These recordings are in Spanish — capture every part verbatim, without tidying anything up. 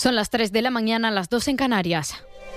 Son las tres de la mañana, las dos en Canarias.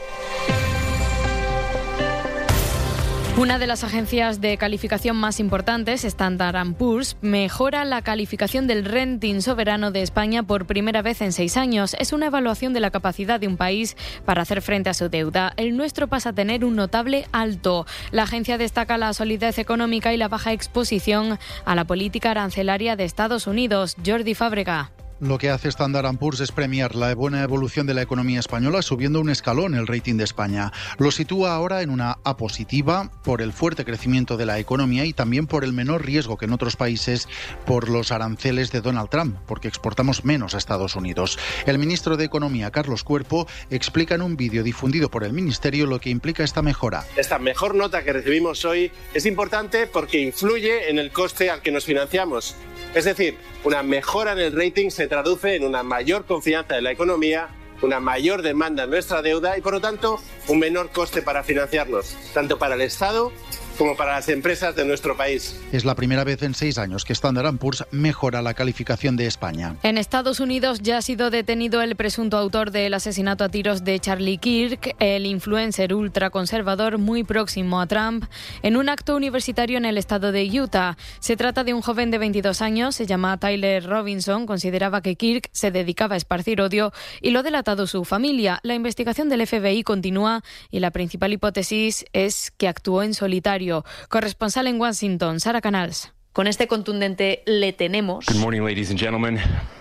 Una de las agencias de calificación más importantes, Standard and Poor's, mejora la calificación del rating soberano de España por primera vez en seis años. Es una evaluación de la capacidad de un país para hacer frente a su deuda. El nuestro pasa a tener un notable alto. La agencia destaca la solidez económica y la baja exposición a la política arancelaria de Estados Unidos. Jordi Fábrega. Lo que hace Standard and Poor's es premiar la buena evolución de la economía española, subiendo un escalón el rating de España. Lo sitúa ahora en una A positiva por el fuerte crecimiento de la economía y también por el menor riesgo que en otros países por los aranceles de Donald Trump, porque exportamos menos a Estados Unidos. El ministro de Economía, Carlos Cuerpo, explica en un vídeo difundido por el Ministerio lo que implica esta mejora. Esta mejor nota que recibimos hoy es importante porque influye en el coste al que nos financiamos. Es decir, una mejora en el rating se traduce en una mayor confianza en la economía, una mayor demanda en nuestra deuda y, por lo tanto, un menor coste para financiarnos, tanto para el Estado como para las empresas de nuestro país. Es la primera vez en seis años que Standard and Poor's mejora la calificación de España. En Estados Unidos ya ha sido detenido el presunto autor del asesinato a tiros de Charlie Kirk, el influencer ultraconservador muy próximo a Trump, en un acto universitario en el estado de Utah. Se trata de un joven de veintidós años, se llama Tyler Robinson, consideraba que Kirk se dedicaba a esparcir odio y lo ha delatado su familia. La investigación del F B I continúa y la principal hipótesis es que actuó en solitario. Corresponsal en Washington, Sara Canals. Con este contundente "le tenemos", Good morning, ladies and gentlemen.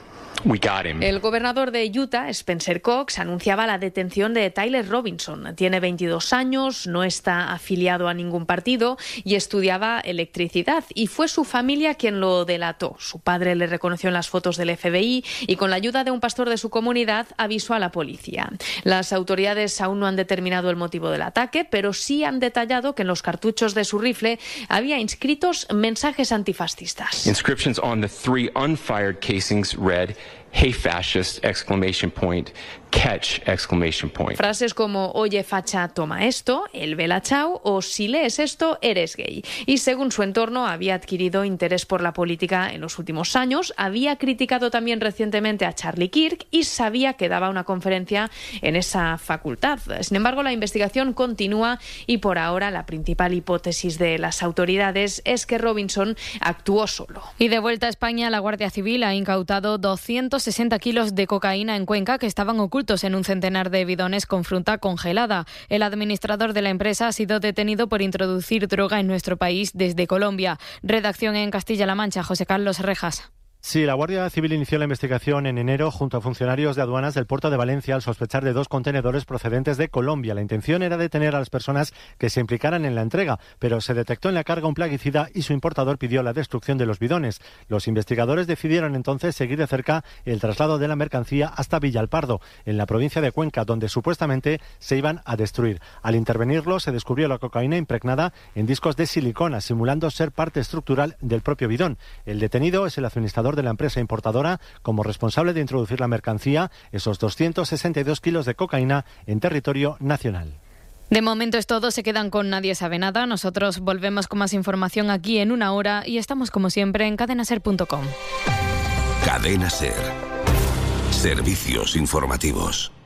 We got him. El gobernador de Utah, Spencer Cox, anunciaba la detención de Tyler Robinson. Tiene veintidós años, no está afiliado a ningún partido y estudiaba electricidad. Y fue su familia quien lo delató. Su padre le reconoció en las fotos del F B I y con la ayuda de un pastor de su comunidad avisó a la policía. Las autoridades aún no han determinado el motivo del ataque, pero sí han detallado que en los cartuchos de su rifle había inscritos mensajes antifascistas. Inscriptions on the three unfired casings read, "Hey fascist!" exclamation point, "Catch!" exclamation point. Frases como "oye facha, toma esto", "el vela chao" o "si lees esto, eres gay". Y según su entorno había adquirido interés por la política en los últimos años, había criticado también recientemente a Charlie Kirk y sabía que daba una conferencia en esa facultad. Sin embargo, la investigación continúa y por ahora la principal hipótesis de las autoridades es que Robinson actuó solo. Y de vuelta a España, la Guardia Civil ha incautado doscientos sesenta kilos de cocaína en Cuenca que estaban ocultos en un centenar de bidones con fruta congelada. El administrador de la empresa ha sido detenido por introducir droga en nuestro país desde Colombia. Redacción en Castilla-La Mancha, José Carlos Rejas. Sí, la Guardia Civil inició la investigación en enero junto a funcionarios de aduanas del puerto de Valencia al sospechar de dos contenedores procedentes de Colombia. La intención era detener a las personas que se implicaran en la entrega, pero se detectó en la carga un plaguicida y su importador pidió la destrucción de los bidones. Los investigadores decidieron entonces seguir de cerca el traslado de la mercancía hasta Villalpardo, en la provincia de Cuenca, donde supuestamente se iban a destruir. Al intervenirlo, se descubrió la cocaína impregnada en discos de silicona, simulando ser parte estructural del propio bidón. El detenido es el administrador de la empresa importadora como responsable de introducir la mercancía, esos doscientos sesenta y dos kilos de cocaína en territorio nacional. De momento es todo, se quedan con Nadie sabe nada. Nosotros volvemos con más información aquí en una hora y estamos como siempre en cadena ser punto com. Cadena Ser. Servicios informativos.